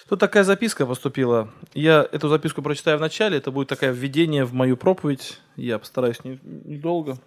Тут такая записка поступила. Я эту записку прочитаю в начале. Это будет такое введение в мою проповедь. Я постараюсь недолго.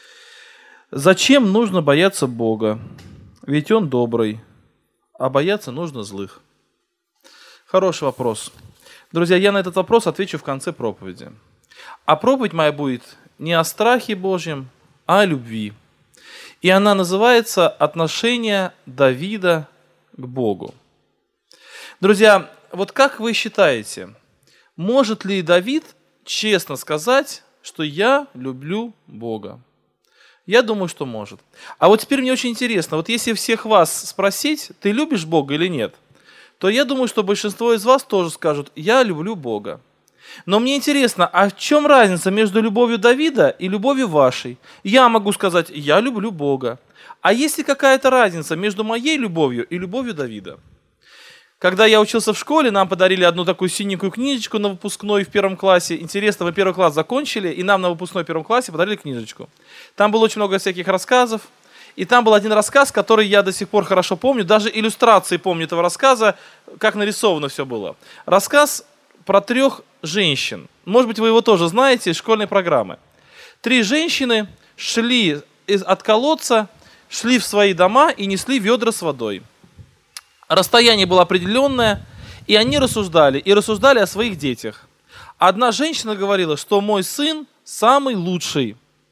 Зачем нужно бояться Бога? Ведь Он добрый, а бояться нужно злых. Хороший вопрос. Друзья, я на этот вопрос отвечу в конце проповеди. А проповедь моя будет не о страхе Божьем, а о любви. И она называется «Отношение Давида к Богу». Друзья, вот как вы считаете, может ли Давид честно сказать, что я люблю Бога? Я думаю, что может. А вот теперь мне очень интересно, вот если всех вас спросить, ты любишь Бога или нет, то я думаю, что большинство из вас тоже скажут, я люблю Бога. Но мне интересно, а в чем разница между любовью Давида и любовью вашей? Я могу сказать, я люблю Бога. А есть ли какая-то разница между моей любовью и любовью Давида? Когда я учился в школе, нам подарили одну такую синенькую книжечку на выпускной в первом классе. Интересно, мы первый класс закончили, и нам на выпускной в первом классе подарили книжечку. Там было очень много всяких рассказов. И там был один рассказ, который я до сих пор хорошо помню. Даже иллюстрации помню этого рассказа, как нарисовано все было. Рассказ про 3 женщин. Может быть, вы его тоже знаете из школьной программы. 3 женщины шли от колодца, шли в свои дома и несли ведра с водой. Расстояние было определенное, и они рассуждали о своих детях. Одна женщина говорила, что мой сын самый лучший.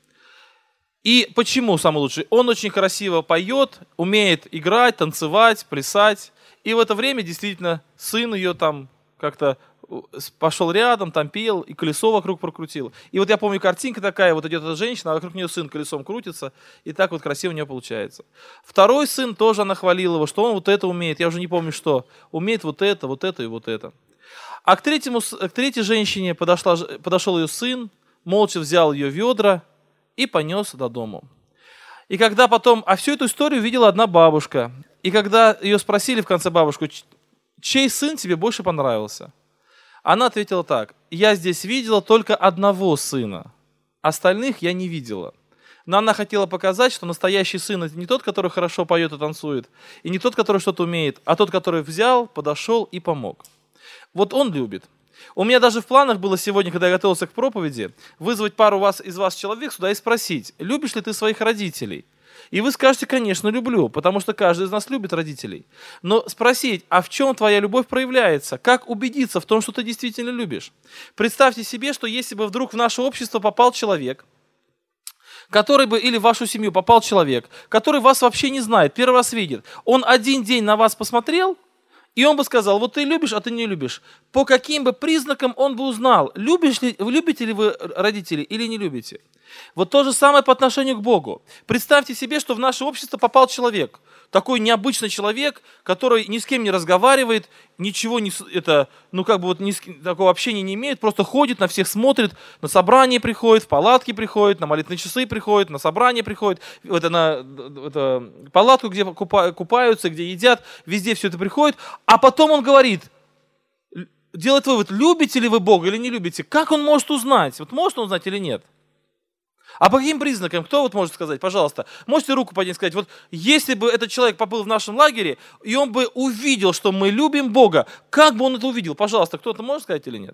И почему самый лучший? Он очень красиво поет, умеет играть, танцевать, плясать. И в это время действительно сын ее там как-то пошел рядом, там пел, и колесо вокруг прокрутил. И вот я помню, картинка такая, вот идет эта женщина, а вокруг нее сын колесом крутится, и так вот красиво у нее получается. Второй сын тоже, она хвалила его, что он вот это умеет, я уже не помню что, умеет вот это и вот это. А к третьей женщине подошел ее сын, молча взял ее ведра и понес до дому. И когда потом, всю эту историю видела одна бабушка, и когда ее спросили в конце бабушку, чей сын тебе больше понравился? Она ответила так, я здесь видела только одного сына, остальных я не видела. Но она хотела показать, что настоящий сын это не тот, который хорошо поет и танцует, и не тот, который что-то умеет, а тот, который взял, подошел и помог. Вот он любит. У меня даже в планах было сегодня, когда я готовился к проповеди, вызвать пару из вас человек сюда и спросить, любишь ли ты своих родителей? И вы скажете, конечно, люблю, потому что каждый из нас любит родителей. Но спросить, а в чем твоя любовь проявляется? Как убедиться в том, что ты действительно любишь? Представьте себе, что если бы вдруг в наше общество попал человек, или в вашу семью попал человек, который вас вообще не знает, первый раз видит, он один день на вас посмотрел, и он бы сказал, вот ты любишь, а ты не любишь. По каким бы признакам он бы узнал, любите ли вы родителей или не любите? Вот то же самое по отношению к Богу. Представьте себе, что в наше общество попал человек, такой необычный человек, который ни с кем не разговаривает, ничего не, такого общения не имеет, просто ходит, на всех смотрит, на собрание приходит, в палатки приходит, на молитвенные часы приходит, на собрание приходит, на палатку, где купаются, где едят, везде все это приходит, а потом он говорит, делает вывод, любите ли вы Бога или не любите, как он может узнать, вот может он узнать или нет? А по каким признакам? Кто вот может сказать, пожалуйста? Можете руку поднять и сказать, вот если бы этот человек побыл в нашем лагере, и он бы увидел, что мы любим Бога, как бы он это увидел? Пожалуйста, кто-то может сказать или нет?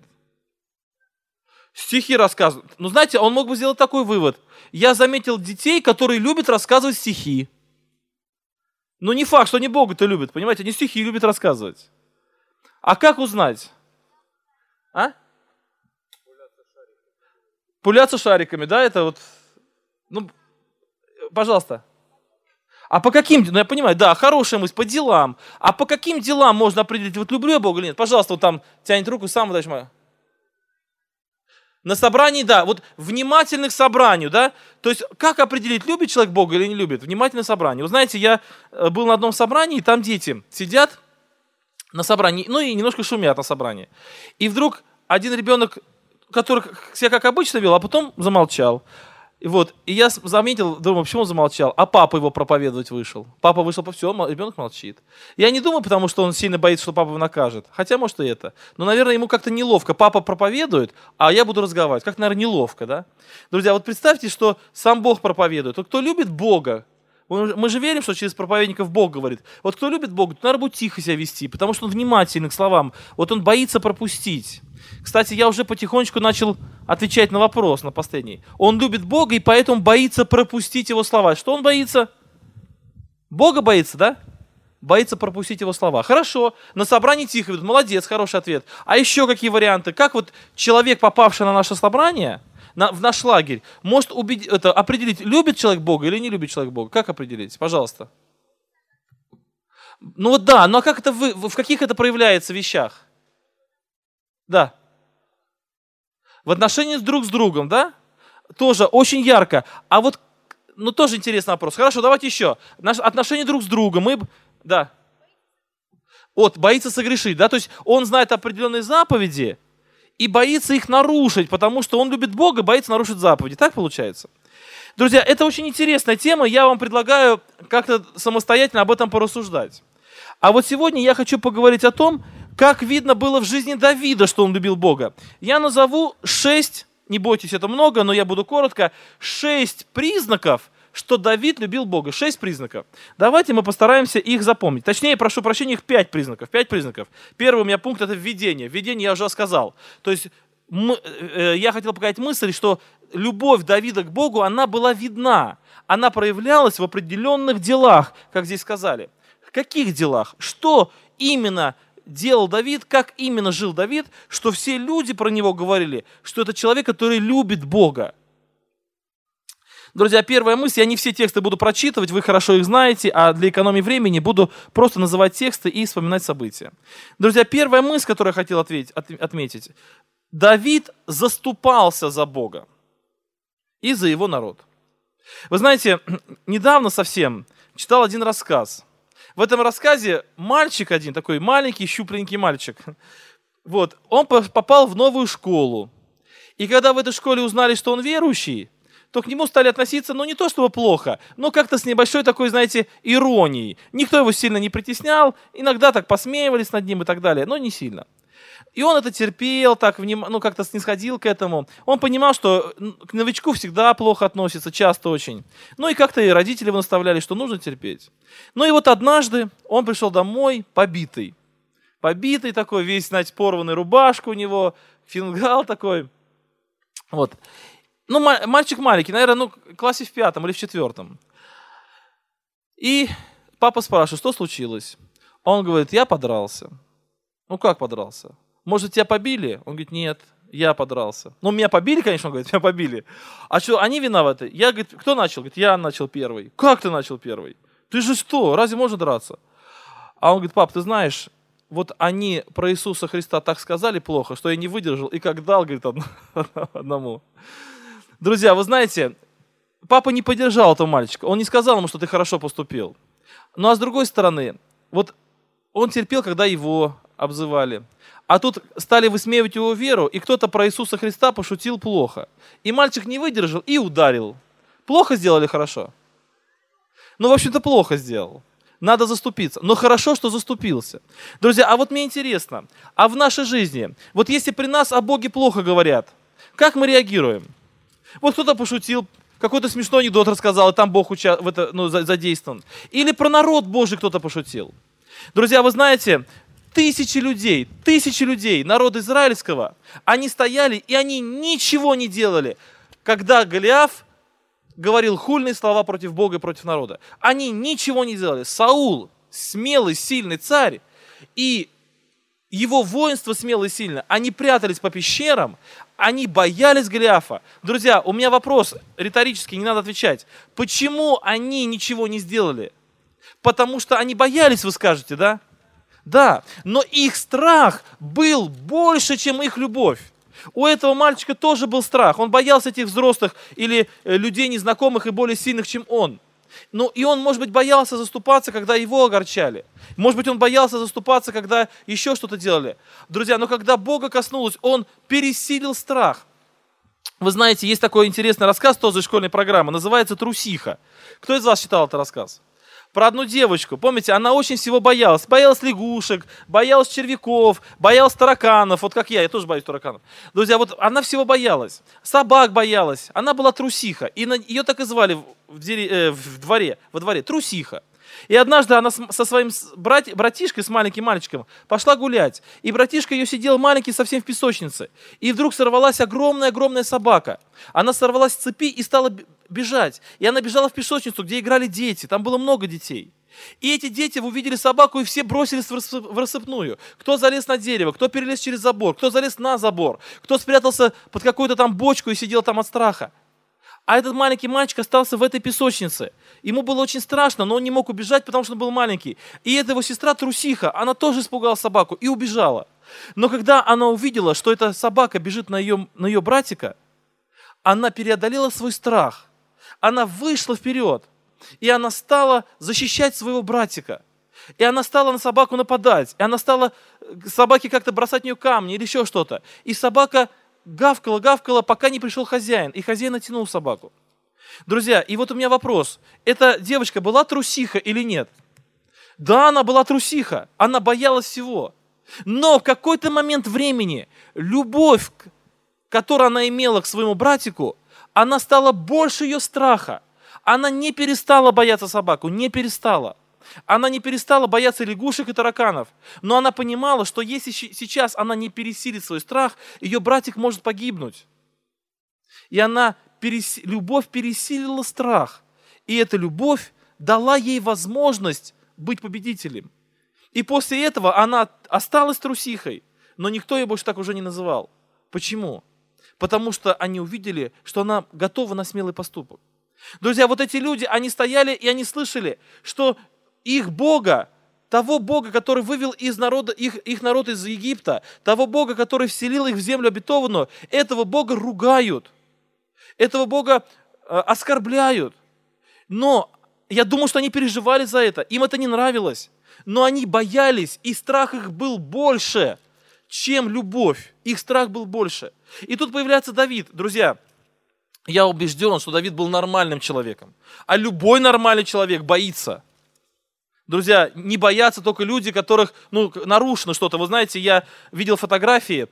Стихи рассказывают. Ну, знаете, он мог бы сделать такой вывод. Я заметил детей, которые любят рассказывать стихи. Но не факт, что они Бога-то любят, понимаете? Они стихи любят рассказывать. А как узнать? Пуляться шариками, да, это вот, пожалуйста. А по каким, я понимаю, да, хорошая мысль, по делам. А по каким делам можно определить, вот люблю я Бога или нет? Пожалуйста, вот там тянет руку, сам дальше мою. На собрании, да, вот внимательны к собранию, да. То есть, как определить, любит человек Бога или не любит? Внимательное собрание. Вы знаете, я был на одном собрании, там дети сидят на собрании, и немножко шумят на собрании. И вдруг один ребенок, который себя как обычно вел, а потом замолчал. И я заметил, думаю, почему он замолчал, а папа его проповедовать вышел. Папа вышел, все, ребенок молчит. Я не думаю, потому что он сильно боится, что папа его накажет. Хотя, может, и это. Но, наверное, ему как-то неловко. Папа проповедует, а я буду разговаривать. Как, наверное, неловко, да? Друзья, вот представьте, что сам Бог проповедует. Вот кто любит Бога, Мы же верим, что через проповедников Бог говорит. Вот кто любит Бога, то, наверное, будет тихо себя вести, потому что он внимательный к словам. Вот он боится пропустить. Кстати, я уже потихонечку начал отвечать на вопрос, на последний. Он любит Бога и поэтому боится пропустить его слова. Что он боится? Бога боится, да? Боится пропустить его слова. Хорошо, на собрании тихо ведут. Молодец, хороший ответ. А еще какие варианты? Как вот человек, попавший на наше собрание, в наш лагерь, может определить, любит человек Бога или не любит человек Бога? Как определить? Пожалуйста. Ну вот да, но как это в каких это проявляется вещах? Да. В отношении друг с другом, да? Тоже очень ярко. А вот, ну тоже интересный вопрос. Хорошо, давайте еще. Наши отношения друг с другом. Да. Вот, боится согрешить, да? То есть он знает определенные заповеди и боится их нарушить, потому что он любит Бога, боится нарушить заповеди. Так получается? Друзья, это очень интересная тема. Я вам предлагаю как-то самостоятельно об этом порассуждать. А вот сегодня я хочу поговорить о том, как видно было в жизни Давида, что он любил Бога. Я назову 6, не бойтесь, это много, но я буду коротко, 6 признаков, что Давид любил Бога. 6 признаков. Давайте мы постараемся их запомнить. Точнее, прошу прощения, их 5 признаков. 5 признаков. Первый у меня пункт – это введение. Введение я уже сказал. То есть я хотел показать мысль, что любовь Давида к Богу, она была видна. Она проявлялась в определенных делах, как здесь сказали. В каких делах? Что именно делал Давид, как именно жил Давид, что все люди про него говорили, что это человек, который любит Бога. Друзья, первая мысль, я не все тексты буду прочитывать, вы хорошо их знаете, а для экономии времени буду просто называть тексты и вспоминать события. Друзья, первая мысль, которую я хотел отметить. Давид заступался за Бога и за его народ. Вы знаете, недавно совсем читал один рассказ. В этом рассказе мальчик один, такой маленький, щупленький мальчик, вот, он попал в новую школу. И когда в этой школе узнали, что он верующий, то к нему стали относиться, ну, не то чтобы плохо, но как-то с небольшой такой, знаете, иронией. Никто его сильно не притеснял, иногда так посмеивались над ним и так далее, но не сильно. И он это терпел, так, ну, как-то снисходил к этому. Он понимал, что к новичку всегда плохо относятся, часто очень. Ну и как-то и родители его наставляли, что нужно терпеть. Ну и вот однажды он пришел домой побитый. Побитый такой, весь, знаете, порванная рубашка у него, фингал такой. Вот. Ну, мальчик маленький, наверное, ну, в классе в 5 или в 4. И папа спрашивает, что случилось? Он говорит, я подрался. Ну, как подрался? Может, тебя побили? Он говорит, нет, я подрался. Ну, меня побили, конечно, он говорит, меня побили. А что, они виноваты? Я, говорит, кто начал? Говорит, я начал первый. Как ты начал первый? Ты же что, разве можно драться? А он говорит, пап, ты знаешь, вот они про Иисуса Христа так сказали плохо, что я не выдержал и как дал, говорит, одному. Друзья, вы знаете, папа не поддержал этого мальчика. Он не сказал ему, что ты хорошо поступил. Ну, а с другой стороны, вот он терпел, когда его обзывали. А тут стали высмеивать его веру, и кто-то про Иисуса Христа пошутил плохо. И мальчик не выдержал и ударил. Плохо сделали, хорошо? Ну, в общем-то, плохо сделал. Надо заступиться. Но хорошо, что заступился. Друзья, а вот мне интересно, а в нашей жизни, вот если при нас о Боге плохо говорят, как мы реагируем? Вот кто-то пошутил, какой-то смешной анекдот рассказал, и там Бог задействован. Или про народ Божий кто-то пошутил. Друзья, вы знаете, тысячи людей народа израильского, они стояли и они ничего не делали, когда Голиаф говорил хульные слова против Бога и против народа. Они ничего не делали. Саул, смелый, сильный царь, и его воинство смелое и сильное, они прятались по пещерам, они боялись Голиафа. Друзья, у меня вопрос риторический, не надо отвечать. Почему они ничего не сделали? Потому что они боялись, вы скажете, да? Да, но их страх был больше, чем их любовь. У этого мальчика тоже был страх. Он боялся этих взрослых или людей незнакомых и более сильных, чем он. Ну, и он, может быть, боялся заступаться, когда его огорчали. Может быть, он боялся заступаться, когда еще что-то делали. Друзья, но когда Бога коснулось, он пересилил страх. Вы знаете, есть такой интересный рассказ тоже из школьной программы, называется «Трусиха». Кто из вас читал этот рассказ? про одну девочку. Помните, она очень всего боялась. Боялась лягушек, боялась червяков, боялась тараканов. Вот как я тоже боюсь тараканов. Друзья, вот она всего боялась. Собак боялась. Она была трусиха. И ее так и звали во дворе. Трусиха. И однажды она со своим братишкой, с маленьким мальчиком, пошла гулять. И братишка ее сидел маленький совсем в песочнице. И вдруг сорвалась огромная-огромная собака. Она сорвалась с цепи и стала бежать. И она бежала в песочницу, где играли дети. Там было много детей. И эти дети увидели собаку, и все бросились в рассыпную. Кто залез на дерево, кто перелез через забор, кто залез на забор, кто спрятался под какую-то там бочку и сидел там от страха. А этот маленький мальчик остался в этой песочнице. Ему было очень страшно, но он не мог убежать, потому что он был маленький. И эта его сестра трусиха, она тоже испугалась собаку и убежала. Но когда она увидела, что эта собака бежит на ее братика, она преодолела свой страх. Она вышла вперед, и она стала защищать своего братика. И она стала на собаку нападать, и она стала собаке как-то бросать в нее камни или еще что-то. И собака гавкала, пока не пришел хозяин, и хозяин оттянул собаку. Друзья, и вот у меня вопрос. Эта девочка была трусиха или нет? Да, она была трусиха, она боялась всего. Но в какой-то момент времени любовь, которую она имела к своему братику, она стала больше ее страха. Она не перестала бояться собаку, не перестала. Она не перестала бояться лягушек и тараканов, но она понимала, что если сейчас она не пересилит свой страх, ее братик может погибнуть. И любовь пересилила страх, и эта любовь дала ей возможность быть победителем. И после этого она осталась трусихой, но никто ее больше так уже не называл. Почему? Потому что они увидели, что она готова на смелый поступок. Друзья, вот эти люди, они стояли и они слышали, что их Бога, того Бога, который вывел их народ из Египта, того Бога, который вселил их в землю обетованную, этого Бога ругают, этого Бога оскорбляют. Но я думаю, что они переживали за это, им это не нравилось, но они боялись, и страх их был больше, чем любовь. Их страх был больше. И тут появляется Давид. Друзья, я убежден, что Давид был нормальным человеком, а любой нормальный человек боится. Друзья, не боятся только люди, которых нарушено что-то. Вы знаете, я видел фотографии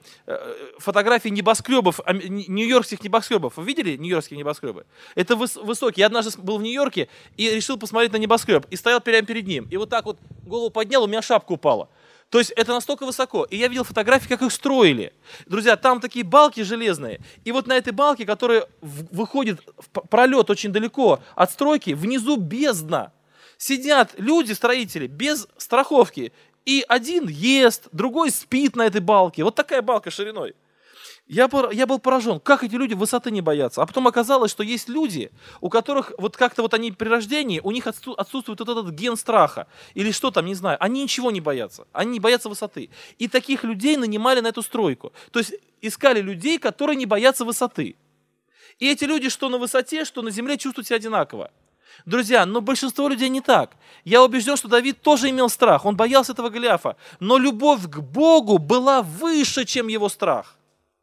небоскребов, нью-йоркских небоскребов. Вы видели нью-йоркские небоскребы? Это высокие. Я однажды был в Нью-Йорке и решил посмотреть на небоскреб. И стоял прямо перед ним. И вот так вот голову поднял, у меня шапка упала. То есть это настолько высоко. И я видел фотографии, как их строили. Друзья, там такие балки железные. И вот на этой балке, которая выходит в пролет очень далеко от стройки, внизу бездна. Сидят люди, строители, без страховки. И один ест, другой спит на этой балке. Вот такая балка шириной. Я был поражен, как эти люди высоты не боятся. А потом оказалось, что есть люди, у которых вот как-то вот они при рождении, у них отсутствует вот этот ген страха. Или что там, не знаю. Они ничего не боятся. Они не боятся высоты. И таких людей нанимали на эту стройку. То есть искали людей, которые не боятся высоты. И эти люди, что на высоте, что на земле, чувствуют себя одинаково. Друзья, но большинство людей не так. Я убежден, что Давид тоже имел страх, он боялся этого Голиафа, но любовь к Богу была выше, чем его страх.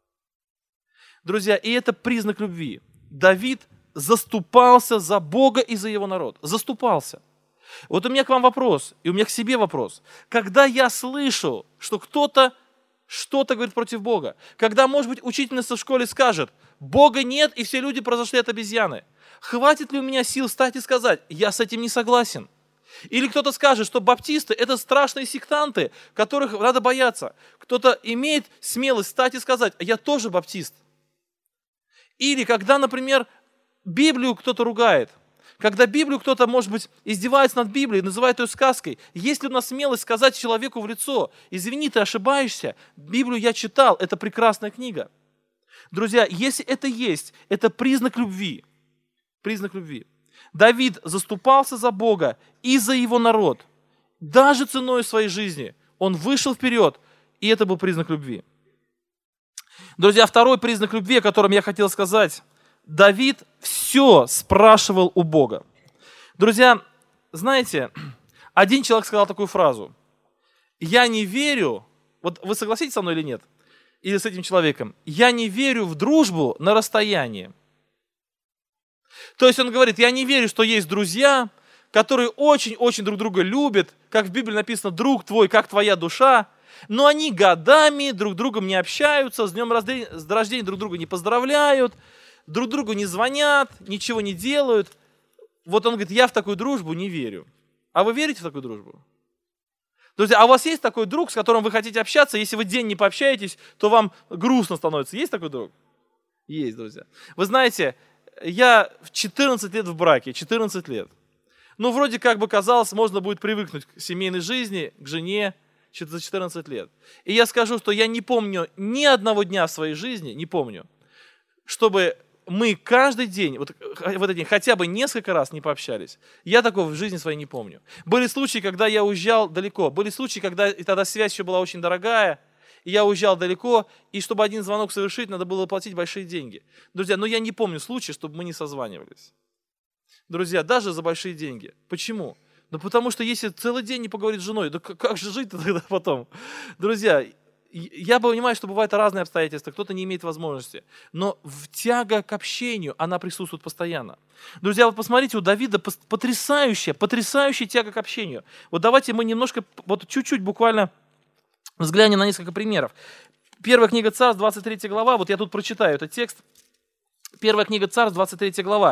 Друзья, и это признак любви. Давид заступался за Бога и за его народ. Заступался. Вот у меня к вам вопрос, и у меня к себе вопрос. Когда я слышу, что кто-то что-то говорит против Бога, когда, может быть, учительница в школе скажет, Бога нет, и все люди произошли от обезьяны, хватит ли у меня сил встать и сказать, я с этим не согласен? Или кто-то скажет, что баптисты – это страшные сектанты, которых надо бояться. Кто-то имеет смелость встать и сказать, я тоже баптист. Или когда, например, Библию кто-то ругает, когда Библию кто-то, может быть, издевается над Библией, называет ее сказкой, есть ли у нас смелость сказать человеку в лицо, извини, ты ошибаешься, Библию я читал, это прекрасная книга. Друзья, если это есть, это признак любви. Признак любви. Давид заступался за Бога и за его народ. Даже ценой своей жизни он вышел вперед, и это был признак любви. Друзья, второй признак любви, о котором я хотел сказать. Давид все спрашивал у Бога. Друзья, знаете, один человек сказал такую фразу. Я не верю, вот вы согласитесь со мной или нет? Или с этим человеком? Я не верю в дружбу на расстоянии. То есть он говорит, я не верю, что есть друзья, которые очень-очень друг друга любят, как в Библии написано, друг твой, как твоя душа, но они годами друг с другом не общаются, с днем рождения друг друга не поздравляют, друг другу не звонят, ничего не делают. Вот он говорит, я в такую дружбу не верю. А вы верите в такую дружбу? Друзья, а у вас есть такой друг, с которым вы хотите общаться, если вы день не пообщаетесь, то вам грустно становится. Есть такой друг? Есть, друзья. Вы знаете, я в 14 лет в браке, 14 лет. Ну, вроде как бы казалось, можно будет привыкнуть к семейной жизни, к жене за 14 лет. И я скажу, что я не помню ни одного дня в своей жизни, не помню, чтобы мы каждый день, вот в этот день, хотя бы несколько раз не пообщались. Я такого в жизни своей не помню. Были случаи, когда я уезжал далеко. Были случаи, когда и тогда связь еще была очень дорогая, и я уезжал далеко, и чтобы один звонок совершить, надо было платить большие деньги. Друзья, но я не помню случая, чтобы мы не созванивались. Друзья, даже за большие деньги. Почему? Ну потому что если целый день не поговорить с женой, да как же жить-то тогда потом? Друзья, я понимаю, что бывают разные обстоятельства, кто-то не имеет возможности, но тяга к общению, она присутствует постоянно. Друзья, вот посмотрите, у Давида потрясающая тяга к общению. Вот давайте мы немножко, вот чуть-чуть буквально взглянем на несколько примеров. Первая книга Царств, 23 глава, вот я тут прочитаю этот текст. Первая книга Царств, 23 глава,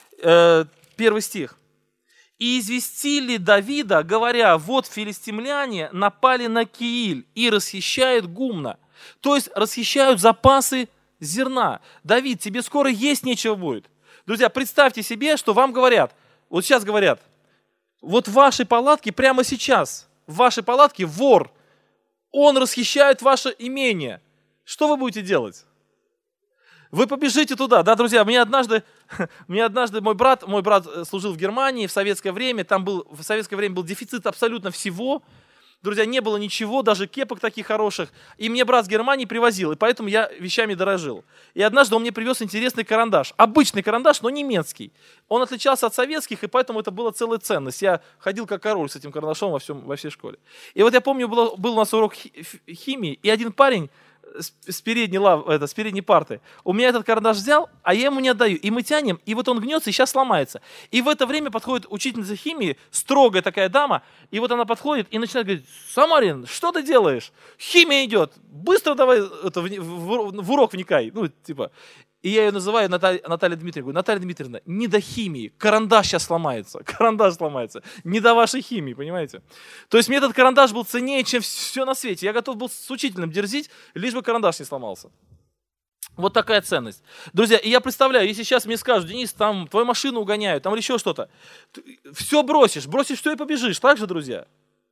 1 стих. «И известили Давида, говоря, вот филистимляне напали на Кииль и расхищают гумно». То есть расхищают запасы зерна. Давид, тебе скоро есть нечего будет. Друзья, представьте себе, что вам говорят, вот сейчас говорят, вот в вашей палатке прямо сейчас, в вашей палатке вор, он расхищает ваше имение. Что вы будете делать? Вы побежите туда, да, друзья, мне однажды мой брат служил в Германии в советское время, в советское время был дефицит абсолютно всего, друзья, не было ничего, даже кепок таких хороших, и мне брат с Германии привозил, и поэтому я вещами дорожил. И однажды он мне привез интересный карандаш, обычный карандаш, но немецкий. Он отличался от советских, и поэтому это была целая ценность. Я ходил как король с этим карандашом во всей школе. И вот я помню, был у нас урок химии, и один парень с передней парты. У меня этот карандаш взял, а я ему не отдаю. И мы тянем, и вот он гнется, и сейчас сломается. И в это время подходит учительница химии, строгая такая дама, и вот она подходит и начинает говорить: «Самарин, что ты делаешь? Химия идет, быстро давай в урок вникай». Ну, типа. И я ее называю Наталья Дмитриевна. Говорю: «Наталья Дмитриевна, не до химии, карандаш сейчас сломается, не до вашей химии», понимаете? То есть мне этот карандаш был ценнее, чем все на свете. Я готов был с учителем дерзить, лишь бы карандаш не сломался. Вот такая ценность. Друзья, и я представляю, если сейчас мне скажут: «Денис, там твою машину угоняют, там или еще что-то», все бросишь все и побежишь, так же, друзья?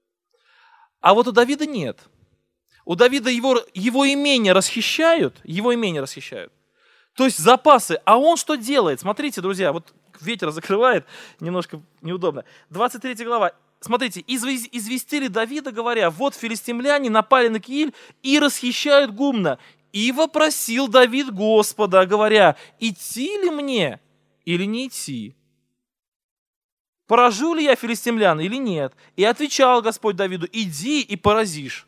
А вот у Давида нет. У Давида его имение расхищают, то есть запасы. А он что делает? Смотрите, друзья, вот ветер закрывает, немножко неудобно. 23 глава. Смотрите, известили Давида, говоря, вот филистимляне напали на Кииль и расхищают гумно. И вопросил Давид Господа, говоря, идти ли мне или не идти? Поражу ли я филистимлян или нет? И отвечал Господь Давиду, иди и поразишь.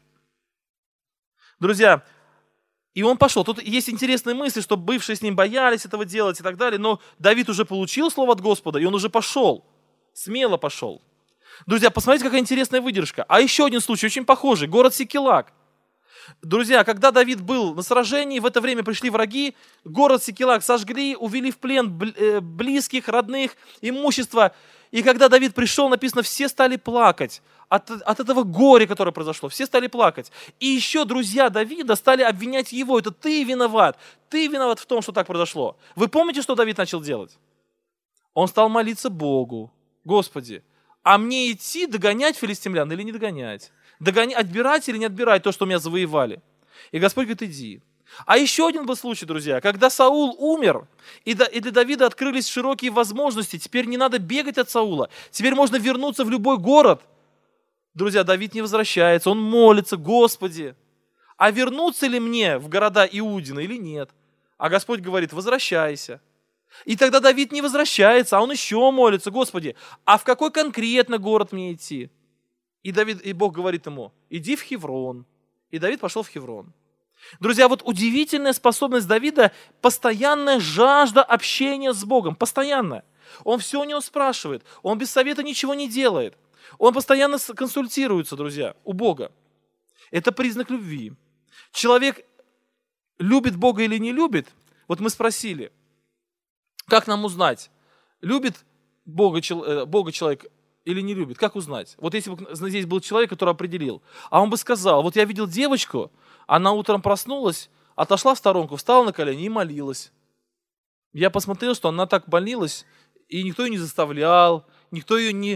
Друзья, и он пошел. Тут есть интересные мысли, что бывшие с ним боялись этого делать и так далее, но Давид уже получил слово от Господа, и он уже пошел, смело пошел. Друзья, посмотрите, какая интересная выдержка. А еще один случай, очень похожий, город Сикилак. Друзья, когда Давид был на сражении, в это время пришли враги, город Сикилак сожгли, увели в плен близких, родных, имущество. И когда Давид пришел, написано, все стали плакать от этого горя, которое произошло. Все стали плакать. И еще друзья Давида стали обвинять его. Это ты виноват в том, что так произошло. Вы помните, что Давид начал делать? Он стал молиться Богу. Господи, а мне идти догонять филистимлян или не догонять? Отбирать или не отбирать то, что у меня завоевали? И Господь говорит, иди. А еще один был случай, друзья, когда Саул умер, и для Давида открылись широкие возможности. Теперь не надо бегать от Саула. Теперь можно вернуться в любой город. Друзья, Давид не возвращается, он молится: Господи, а вернуться ли мне в города Иудина или нет? А Господь говорит: возвращайся. И тогда Давид не возвращается, а он еще молится: Господи, а в какой конкретно город мне идти? И Бог говорит ему: иди в Хеврон. И Давид пошел в Хеврон. Друзья, вот удивительная способность Давида, постоянная жажда общения с Богом, постоянно. Он все у него спрашивает. Он без совета ничего не делает. Он постоянно консультируется, друзья, у Бога. Это признак любви. Человек любит Бога или не любит? Вот мы спросили, как нам узнать, любит Бога человек или не любит? Как узнать? Вот если бы здесь был человек, который определил, а он бы сказал, вот я видел девочку, она утром проснулась, отошла в сторонку, встала на колени и молилась. Я посмотрел, что она так молилась, и никто ее не заставлял, никто ее не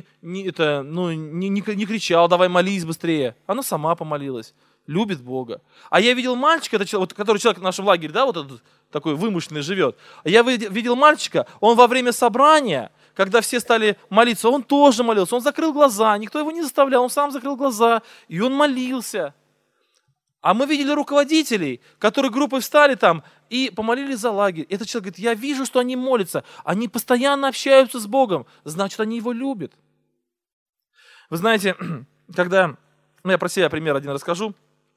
кричал, давай молись быстрее. Она сама помолилась. Любит Бога. А я видел мальчика, который человек в нашем лагере, да, вот этот такой вымышленный живет. Я видел мальчика, он во время собрания, когда все стали молиться, он тоже молился. Он закрыл глаза, никто его не заставлял, он сам закрыл глаза, и он молился. А мы видели руководителей, которые группой встали там и помолились за лагерь. Этот человек говорит, я вижу, что они молятся, они постоянно общаются с Богом, значит, они его любят. Вы знаете, я про себя пример один расскажу.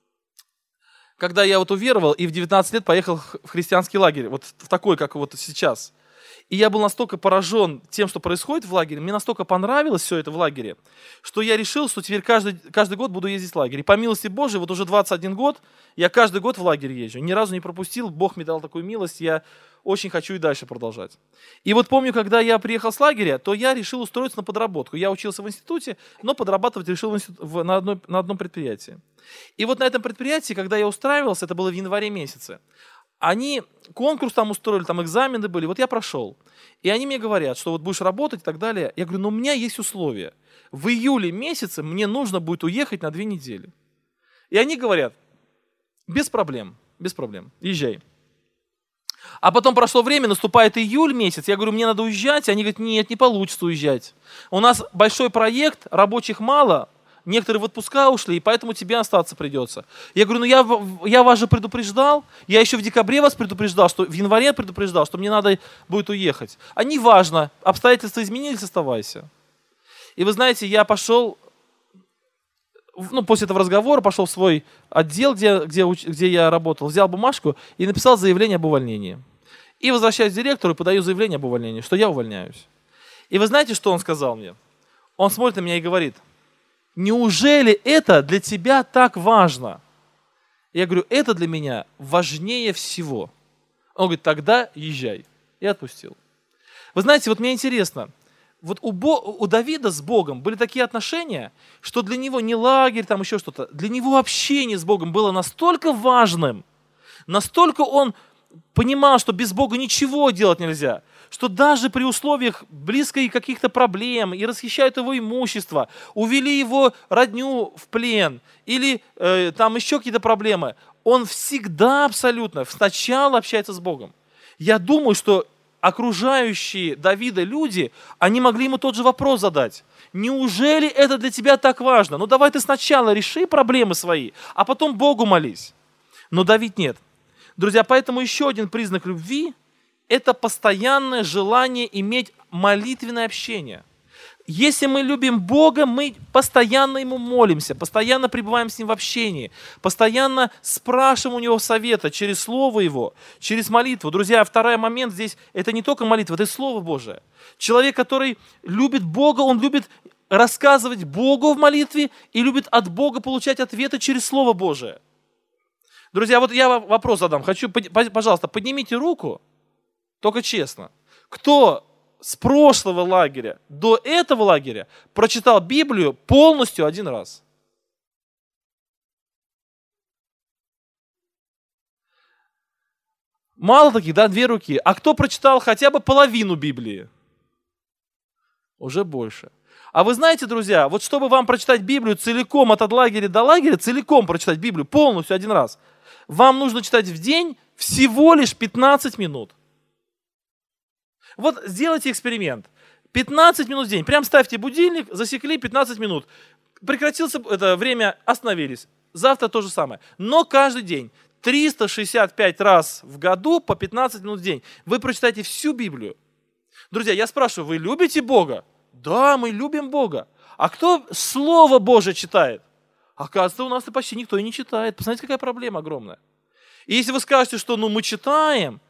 Когда я вот уверовал и в 19 лет поехал в христианский лагерь, вот в такой, как вот сейчас. И я был настолько поражен тем, что происходит в лагере, мне настолько понравилось все это в лагере, что я решил, что теперь каждый год буду ездить в лагерь. И по милости Божией, вот уже 21 год, я каждый год в лагерь езжу. Ни разу не пропустил, Бог мне дал такую милость, я очень хочу и дальше продолжать. И вот помню, когда я приехал с лагеря, то я решил устроиться на подработку. Я учился в институте, но подрабатывать решил на одном предприятии. И вот на этом предприятии, когда я устраивался, это было в январе месяце, они конкурс там устроили, там экзамены были, вот я прошел. И они мне говорят, что вот будешь работать и так далее. Я говорю, но у меня есть условия. В июле месяце мне нужно будет уехать на 2 недели. И они говорят, без проблем, езжай. А потом прошло время, наступает июль месяц, я говорю, мне надо уезжать, и они говорят, нет, не получится уезжать. У нас большой проект, рабочих мало, некоторые в отпуска ушли, и поэтому тебе остаться придется. Я говорю, я вас же предупреждал, я еще в декабре вас предупреждал, в январе предупреждал, что мне надо будет уехать. А неважно, обстоятельства изменились, оставайся. И вы знаете, я пошел, после этого разговора пошел в свой отдел, где я работал, взял бумажку и написал заявление об увольнении. И возвращаюсь к директору и подаю заявление об увольнении, что я увольняюсь. И вы знаете, что он сказал мне? Он смотрит на меня и говорит, неужели это для тебя так важно? Я говорю, это для меня важнее всего. Он говорит, тогда езжай. И отпустил. Вы знаете, вот мне интересно, вот у Давида с Богом были такие отношения, что для него не лагерь, там еще что-то, для него общение с Богом было настолько важным, настолько он понимал, что без Бога ничего делать нельзя, что даже при условиях близкой каких-то проблем и расхищают его имущество, увели его родню в плен или там еще какие-то проблемы, он всегда абсолютно сначала общается с Богом. Я думаю, что окружающие Давида люди, они могли ему тот же вопрос задать. Неужели это для тебя так важно? Ну давай ты сначала реши проблемы свои, а потом Богу молись. Но Давид нет. Друзья, поэтому еще один признак любви – это постоянное желание иметь молитвенное общение. Если мы любим Бога, мы постоянно Ему молимся, постоянно пребываем с Ним в общении, постоянно спрашиваем у Него совета через Слово Его, через молитву. Друзья, второй момент здесь – это не только молитва, это и Слово Божие. Человек, который любит Бога, он любит рассказывать Богу в молитве и любит от Бога получать ответы через Слово Божие. Друзья, вот я вопрос задам. Пожалуйста, поднимите руку, только честно. Кто с прошлого лагеря до этого лагеря прочитал Библию полностью один раз? Мало таких, да, 2 руки. А кто прочитал хотя бы половину Библии? Уже больше. А вы знаете, друзья, вот чтобы вам прочитать Библию целиком от лагеря до лагеря, целиком прочитать Библию полностью один раз, вам нужно читать в день всего лишь 15 минут. Вот сделайте эксперимент. 15 минут в день. Прям ставьте будильник, засекли 15 минут. Прекратилось это время, остановились. Завтра то же самое. Но каждый день. 365 раз в году по 15 минут в день. Вы прочитаете всю Библию. Друзья, я спрашиваю, вы любите Бога? Да, мы любим Бога. А кто Слово Божие читает? Оказывается, у нас и почти никто и не читает. Посмотрите, какая проблема огромная. И если вы скажете, что мы читаем,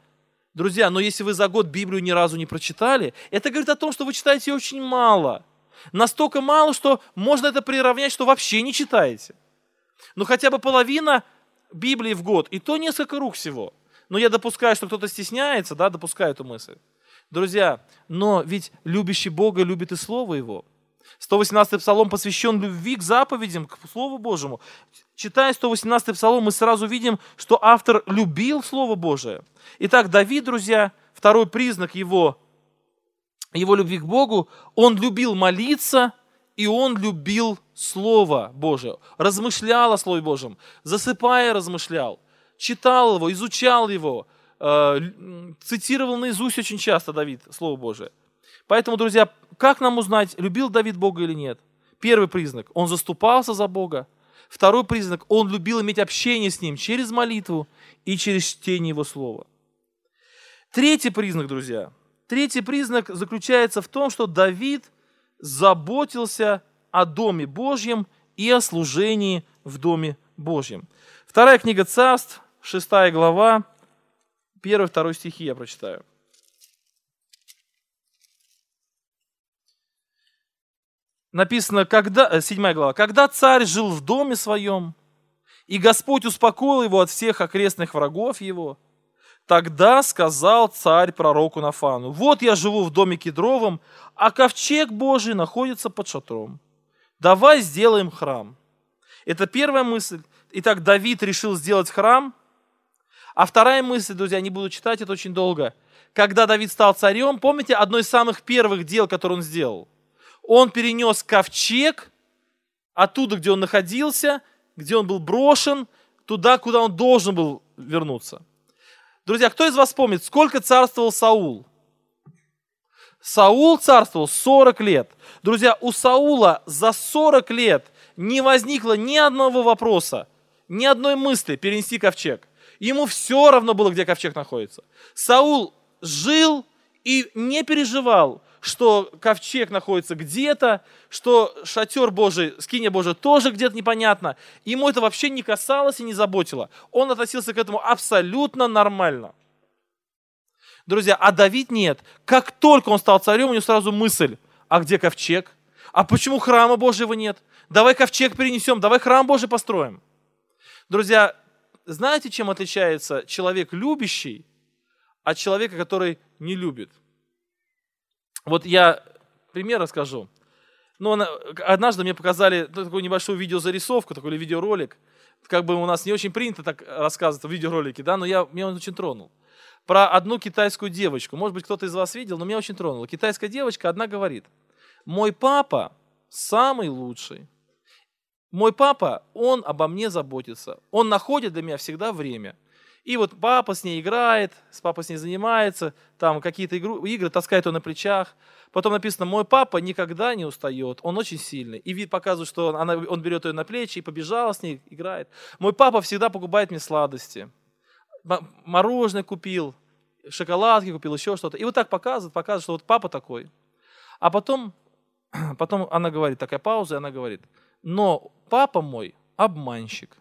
Друзья, но если вы за год Библию ни разу не прочитали, это говорит о том, что вы читаете очень мало. Настолько мало, что можно это приравнять, что вообще не читаете. Но хотя бы половина Библии в год, и то несколько рук всего. Но я допускаю, что кто-то стесняется, да, допускаю эту мысль. Друзья, но ведь любящий Бога любит и Слово Его. 118-й псалом посвящен любви к заповедям, к Слову Божьему. Читая 118-й псалом, мы сразу видим, что автор любил Слово Божие. Итак, Давид, друзья, второй признак его любви к Богу, он любил молиться, и он любил Слово Божие. Размышлял о Слове Божьем, засыпая размышлял, читал его, изучал его, цитировал наизусть очень часто Давид Слово Божие. Поэтому, друзья, как нам узнать, любил Давид Бога или нет? Первый признак, он заступался за Бога. Второй признак, он любил иметь общение с Ним через молитву и через чтение Его Слова. Третий признак, друзья, заключается в том, что Давид заботился о Доме Божьем и о служении в Доме Божьем. Вторая книга Царств, 6 глава, 1-2 стихи я прочитаю. Написано, 7 глава, «Когда царь жил в доме своем, и Господь успокоил его от всех окрестных врагов его, тогда сказал царь пророку Нафану: вот я живу в доме кедровом, а ковчег Божий находится под шатром. Давай сделаем храм». Это первая мысль. Итак, Давид решил сделать храм. А вторая мысль, друзья, не буду читать, это очень долго. Когда Давид стал царем, помните, одно из самых первых дел, которое он сделал? Он перенес ковчег оттуда, где он находился, где он был брошен, туда, куда он должен был вернуться. Друзья, кто из вас помнит, сколько царствовал Саул? Саул царствовал 40 лет. Друзья, у Саула за 40 лет не возникло ни одного вопроса, ни одной мысли перенести ковчег. Ему все равно было, где ковчег находится. Саул жил и не переживал, что ковчег находится где-то, что шатер Божий, скиния Божия тоже где-то непонятно. Ему это вообще не касалось и не заботило. Он относился к этому абсолютно нормально. Друзья, а Давид нет. Как только он стал царем, у него сразу мысль: а где ковчег? А почему храма Божьего нет? Давай ковчег перенесем, давай храм Божий построим. Друзья, знаете, чем отличается человек любящий от человека, который не любит? Вот я пример расскажу. Однажды мне показали такую небольшую видеозарисовку, такой видеоролик. Как бы у нас не очень принято так рассказывать в видеоролике, да, но меня он очень тронул. Про одну китайскую девочку. Может быть, кто-то из вас видел, но меня очень тронуло. Китайская девочка одна говорит: мой папа самый лучший. Мой папа, он обо мне заботится. Он находит для меня всегда время. И вот папа с ней играет, папа с ней занимается, там какие-то игры таскает он на плечах. Потом написано: мой папа никогда не устает, он очень сильный. И вид показывает, что он берет ее на плечи и побежала с ней, играет. Мой папа всегда покупает мне сладости. Мороженое купил, шоколадки купил, еще что-то. И вот так показывает, что вот папа такой. А потом она говорит, такая пауза, и она говорит: но папа мой обманщик.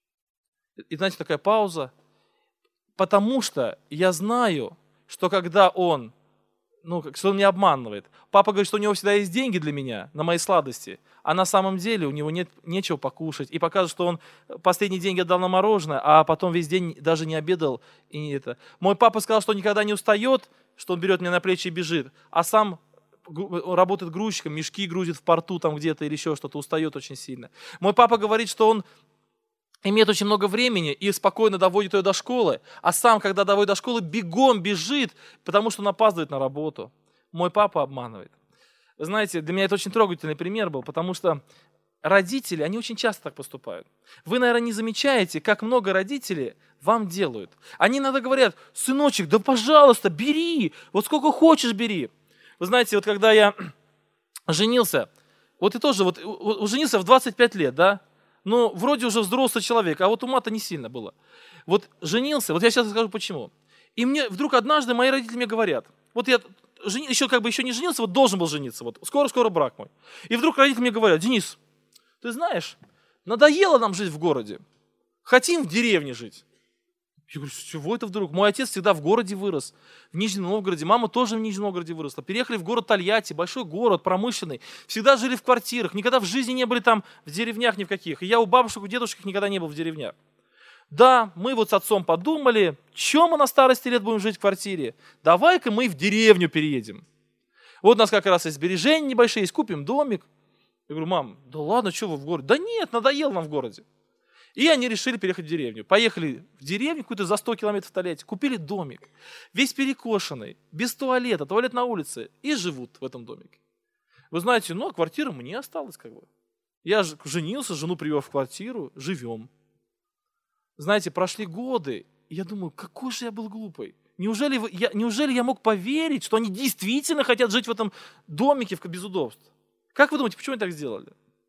И знаете, такая пауза. Потому что я знаю, что когда он меня обманывает. Папа говорит, что у него всегда есть деньги для меня, на мои сладости, а на самом деле у него нечего покушать. И показывает, что он последние деньги отдал на мороженое, а потом весь день даже не обедал. Мой папа сказал, что никогда не устает, что он берет меня на плечи и бежит, а сам работает грузчиком, мешки грузит в порту там где-то или еще что-то, устает очень сильно. Мой папа говорит, что он имеет очень много времени и спокойно доводит ее до школы, а сам, когда доводит до школы, бегом бежит, потому что он опаздывает на работу. Мой папа обманывает. Вы знаете, для меня это очень трогательный пример был, потому что родители, они очень часто так поступают. Вы, наверное, не замечаете, как много родителей вам делают. Они иногда говорят: сыночек, да пожалуйста, бери, вот сколько хочешь бери. Вы знаете, вот когда я женился, вот и тоже женился в 25 лет, да? Ну, вроде уже взрослый человек, а вот ума-то не сильно было. Вот женился, вот я сейчас скажу почему. И мне вдруг однажды мои родители мне говорят: вот я еще не женился, вот должен был жениться, вот скоро брак мой. И вдруг родители мне говорят: Денис, ты знаешь, надоело нам жить в городе, хотим в деревне жить. Я говорю, с чего это вдруг? Мой отец всегда в городе вырос, в Нижнем Новгороде, мама тоже в Нижнем Новгороде выросла. Переехали в город Тольятти, большой город, промышленный. Всегда жили в квартирах, никогда в жизни не были там в деревнях ни в каких. И я у бабушек, у дедушек никогда не был в деревнях. Да, мы вот с отцом подумали, чем мы на старости лет будем жить в квартире? Давай-ка мы в деревню переедем. Вот у нас как раз есть сбережения небольшие, есть, купим домик. Я говорю, мам, да ладно, что вы в городе? Да нет, надоело нам в городе. И они решили переехать в деревню. Поехали в деревню, какую-то за 100 километров в Тольятти, купили домик, весь перекошенный, без туалета, туалет на улице, и живут в этом домике. Вы знаете, ну, а квартира мне осталась как бы. Я женился, жену привел в квартиру, живем. Знаете, прошли годы, и я думаю, какой же я был глупый. Неужели я мог поверить, что они действительно хотят жить в этом домике без удобств? Как вы думаете, почему они так сделали?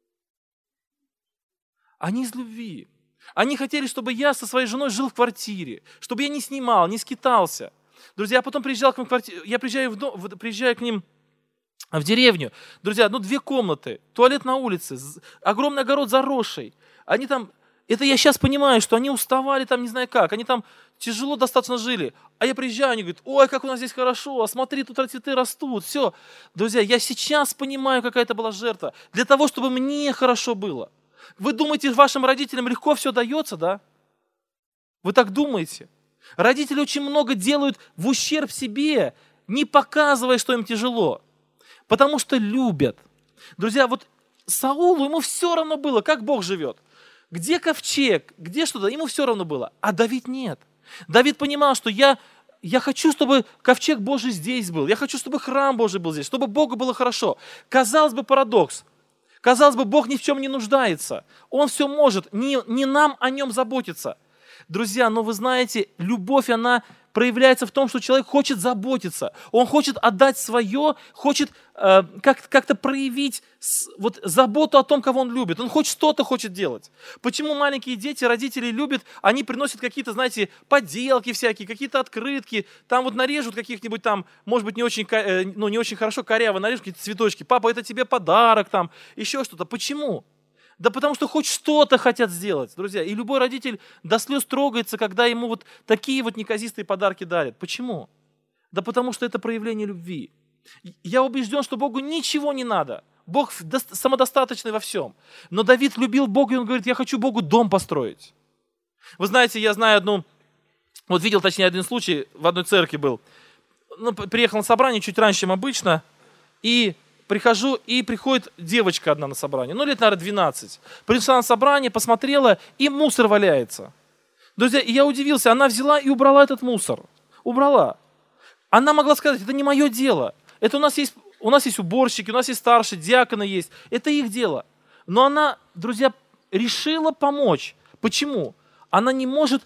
Они из любви. Они хотели, чтобы я со своей женой жил в квартире, чтобы я не снимал, не скитался. Друзья, я потом приезжал к ним в квартиру, я приезжаю к ним в деревню. Друзья, 2 комнаты, туалет на улице, огромный огород заросший. Они там, это я сейчас понимаю, что они уставали там не знаю как, они там тяжело достаточно жили. А я приезжаю, они говорят, ой, как у нас здесь хорошо, а смотри, тут цветы растут, все. Друзья, я сейчас понимаю, какая это была жертва, для того, чтобы мне хорошо было. Вы думаете, вашим родителям легко все дается, да? Вы так думаете? Родители очень много делают в ущерб себе, не показывая, что им тяжело. Потому что любят. Друзья, вот Саулу ему все равно было, как Бог живет. Где ковчег, где что-то, ему все равно было. А Давид нет. Давид понимал, что я хочу, чтобы ковчег Божий здесь был. Я хочу, чтобы храм Божий был здесь, чтобы Богу было хорошо. Казалось бы, парадокс. Казалось бы, Бог ни в чем не нуждается. Он все может. Не нам о нем заботиться. Друзья, но вы знаете, любовь, она проявляется в том, что человек хочет заботиться. Он хочет отдать свое, хочет как-то проявить заботу о том, кого он любит. Он что-то хочет делать. Почему маленькие дети, родители любят, они приносят какие-то, знаете, поделки всякие, какие-то открытки, там вот нарежут каких-нибудь там, может быть, не очень хорошо, коряво нарежут какие-то цветочки. Папа, это тебе подарок там, еще что-то. Почему? Да потому что хоть что-то хотят сделать, друзья. И любой родитель до слез трогается, когда ему вот такие вот неказистые подарки дарят. Почему? Да потому что это проявление любви. Я убежден, что Богу ничего не надо. Бог самодостаточный во всем. Но Давид любил Бога, и он говорит, я хочу Богу дом построить. Вы знаете, я знаю видел один случай, в одной церкви был. Приехал на собрание чуть раньше, чем обычно, и прихожу, и приходит девочка одна на собрание, лет, наверное, 12. Пришла на собрание, посмотрела, и мусор валяется. Друзья, и я удивился, она взяла и убрала этот мусор. Убрала. Она могла сказать, это не мое дело. Это у нас есть уборщики, у нас есть старшие, диаконы есть. Это их дело. Но она, друзья, решила помочь. Почему? Она не может,